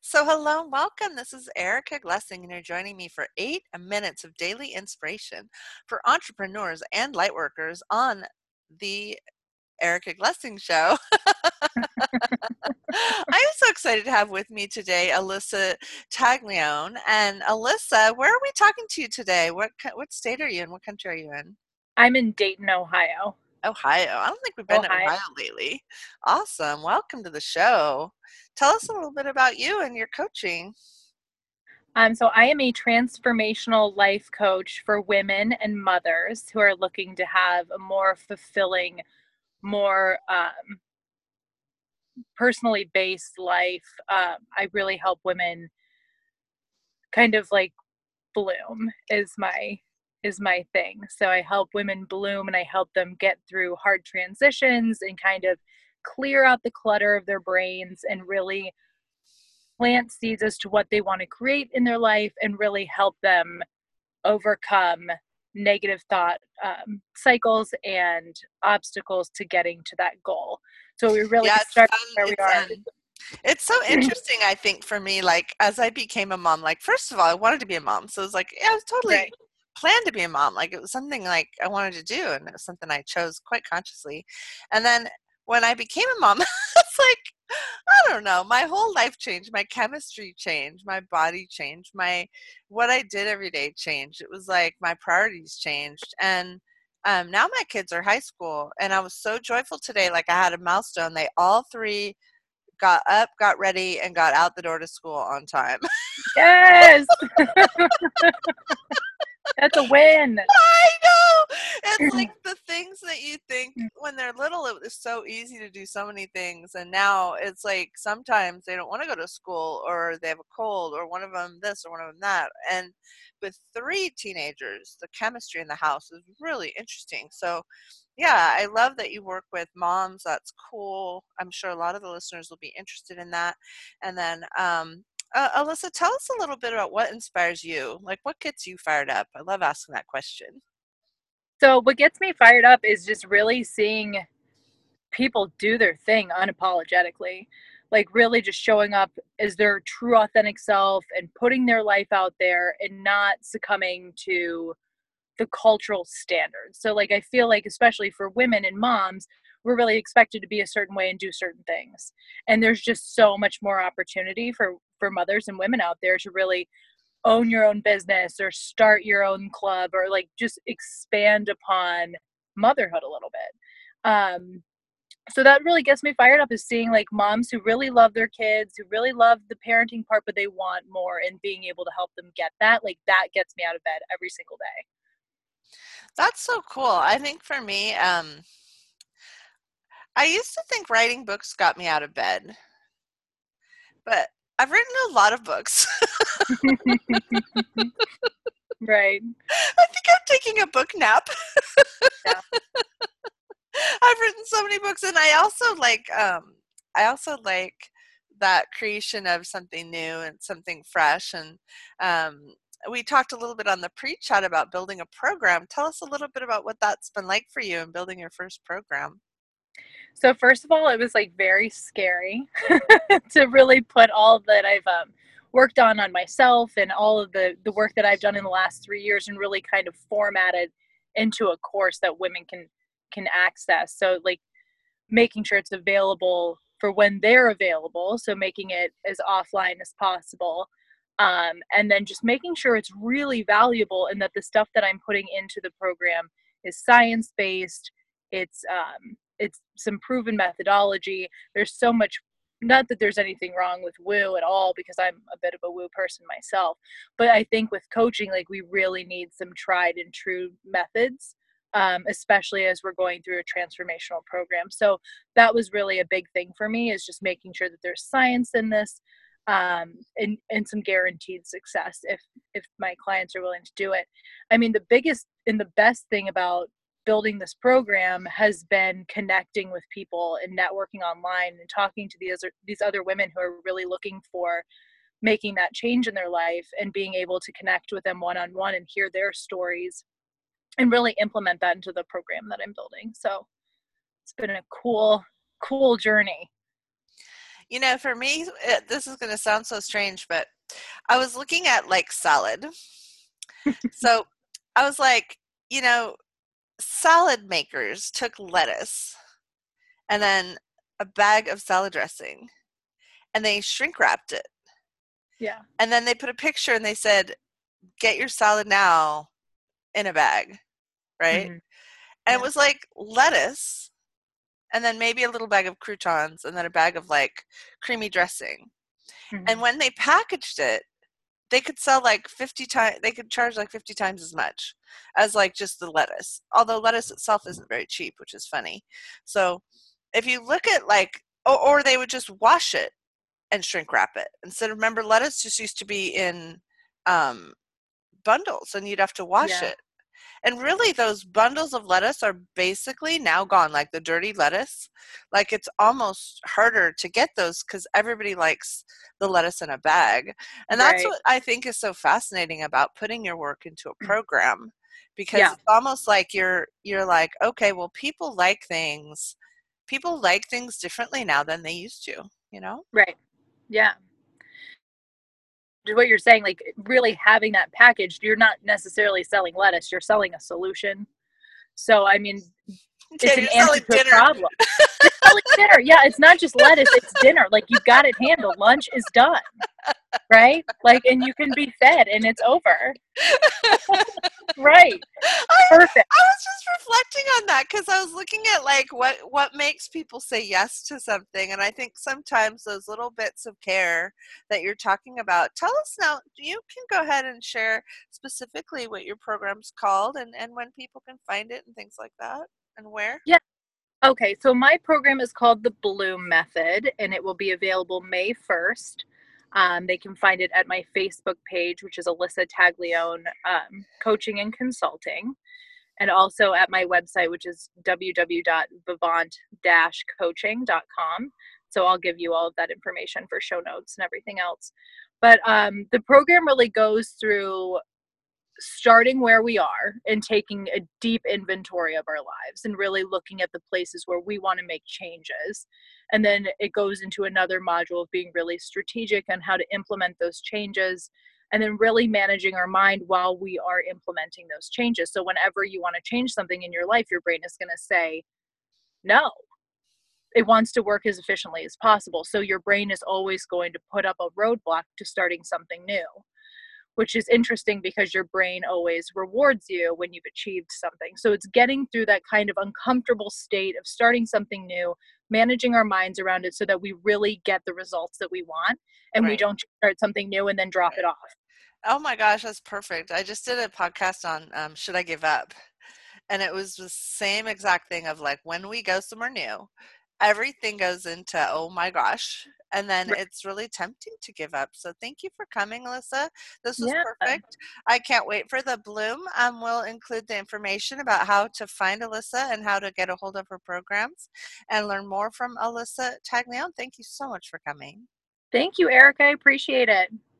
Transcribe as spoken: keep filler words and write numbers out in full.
So, hello and welcome. This is Erica Glessing, and you're joining me for eight minutes of daily inspiration for entrepreneurs and lightworkers on the Erica Glessing Show. I'm so excited to have with me today Alyssa Taglione. And Alyssa, where are we talking to you today? What co- what state are you in? What country are you in? I'm in Dayton, Ohio. Ohio. I don't think we've been to Ohio. Ohio lately. Awesome. Welcome to the show. Tell us a little bit about you and your coaching. Um, so I am a transformational life coach for women and mothers who are looking to have a more fulfilling, more um, personally based life. Um, I really help women kind of like bloom is my is my thing. So I help women bloom and I help them get through hard transitions and kind of clear out the clutter of their brains and really plant seeds as to what they want to create in their life and really help them overcome negative thought um, cycles and obstacles to getting to that goal. So we really Yeah, it's start fun. where we It's are. um It's so interesting, I think, for me, like, as I became a mom, like, first of all, I wanted to be a mom. So it was like, yeah, I was totally Right. planned to be a mom. Like, it was something like I wanted to do, and it was something I chose quite consciously. And then when I became a mom, it's like, I don't know, my whole life changed. My chemistry changed. My body changed. My, what I did every day changed. It was like my priorities changed. And um, now my kids are high school, and I was so joyful today. Like, I had a milestone. They all three got up, got ready, and got out the door to school on time. Yes. That's a win. I know. It's like the things that you think when they're little, it was so easy to do so many things. And now it's like sometimes they don't want to go to school or they have a cold or one of them this or one of them that. And with three teenagers, the chemistry in the house is really interesting. So, yeah, I love that you work with moms. That's cool. I'm sure a lot of the listeners will be interested in that. And then, um, uh, Alyssa, tell us a little bit about what inspires you. Like, what gets you fired up? I love asking that question. So what gets me fired up is just really seeing people do their thing unapologetically. Like really just showing up as their true authentic self and putting their life out there and not succumbing to the cultural standards. So like I feel like especially for women and moms, we're really expected to be a certain way and do certain things. And there's just so much more opportunity for for mothers and women out there to really own your own business or start your own club or like just expand upon motherhood a little bit. Um so that really gets me fired up is seeing like moms who really love their kids, who really love the parenting part, but they want more and being able to help them get that. Like that gets me out of bed every single day. That's so cool. I think for me, um, I used to think writing books got me out of bed, but I've written a lot of books. Right. I think I'm taking a book nap. Yeah. I've written so many books, and I also like, um, I also like that creation of something new and something fresh. And um, we talked a little bit on the pre-chat about building a program. Tell us a little bit about what that's been like for you in building your first program. So first of all, it was like very scary to really put all that I've um, worked on on myself and all of the the work that I've done in the last three years and really kind of formatted into a course that women can can access. So like making sure it's available for when they're available. So making it as offline as possible. Um, and then just making sure it's really valuable and that the stuff that I'm putting into the program is science based. It's um, it's some proven methodology. There's so much. Not that there's anything wrong with woo at all, because I'm a bit of a woo person myself. But I think with coaching, like we really need some tried and true methods, um, especially as we're going through a transformational program. So that was really a big thing for me is just making sure that there's science in this, um, and, and some guaranteed success if, if my clients are willing to do it. I mean, the biggest and the best thing about building this program has been connecting with people and networking online and talking to these, these other women who are really looking for making that change in their life and being able to connect with them one-on-one and hear their stories and really implement that into the program that I'm building. So it's been a cool, cool journey. You know, for me, it, this is going to sound so strange, but I was looking at like salad. So I was like, you know, salad makers took lettuce and then a bag of salad dressing and they shrink wrapped it. Yeah. And then they put a picture and they said, get your salad now in a bag, right? Mm-hmm. And it Yeah. was like lettuce and then maybe a little bag of croutons and then a bag of like creamy dressing. And Mm-hmm. when they packaged it, they could sell like fifty times, they could charge like fifty times as much as like just the lettuce. Although lettuce itself isn't very cheap, which is funny. So if you look at like, or, or they would just wash it and shrink wrap it. Instead of, remember, lettuce just used to be in um, bundles and you'd have to wash Yeah. it. And really, those bundles of lettuce are basically now gone, like the dirty lettuce. Like it's almost harder to get those because everybody likes the lettuce in a bag. And that's Right. what I think is so fascinating about putting your work into a program, because Yeah. it's almost like you're you're like, okay, well, people like things. People like things differently now than they used to, you know? Right. Yeah. What you're saying, like really having that packaged, you're not necessarily selling lettuce, you're selling a solution. So, I mean, Yeah, it's an you're answer selling to a dinner. problem. You're selling dinner. Yeah, it's not just lettuce, it's dinner. Like you've got it handled. Lunch is done. Right? Like, and you can be fed and it's over. Right. I, Perfect. I was just reflecting on that because I was looking at like what what makes people say yes to something, and I think sometimes those little bits of care that you're talking about. Tell us now. You can go ahead and share specifically what your program's called and and when people can find it and things like that, and where. Yeah. Okay, so my program is called the Bloom Method, and it will be available May first. Um, they can find it at my Facebook page, which is Alyssa Taglione um, Coaching and Consulting, and also at my website, which is w w w dot vivant dash coaching dot com. So I'll give you all of that information for show notes and everything else. But um, the program really goes through starting where we are and taking a deep inventory of our lives and really looking at the places where we want to make changes. And then it goes into another module of being really strategic on how to implement those changes, and then really managing our mind while we are implementing those changes. So whenever you want to change something in your life, your brain is going to say, no, it wants to work as efficiently as possible. So your brain is always going to put up a roadblock to starting something new, which is interesting because your brain always rewards you when you've achieved something. So it's getting through that kind of uncomfortable state of starting something new, managing our minds around it so that we really get the results that we want and we Right. don't start something new and then drop it Right. off. Oh my gosh, that's perfect. I just did a podcast on um, should I give up? And it was the same exact thing of like when we go somewhere new, everything goes into, oh my gosh. And then Right. it's really tempting to give up. So thank you for coming, Alyssa. This was Yeah. perfect. I can't wait for the Bloom. Um, we'll include the information about how to find Alyssa and how to get a hold of her programs and learn more from Alyssa Taglione. Thank you so much for coming. Thank you, Erica. I appreciate it.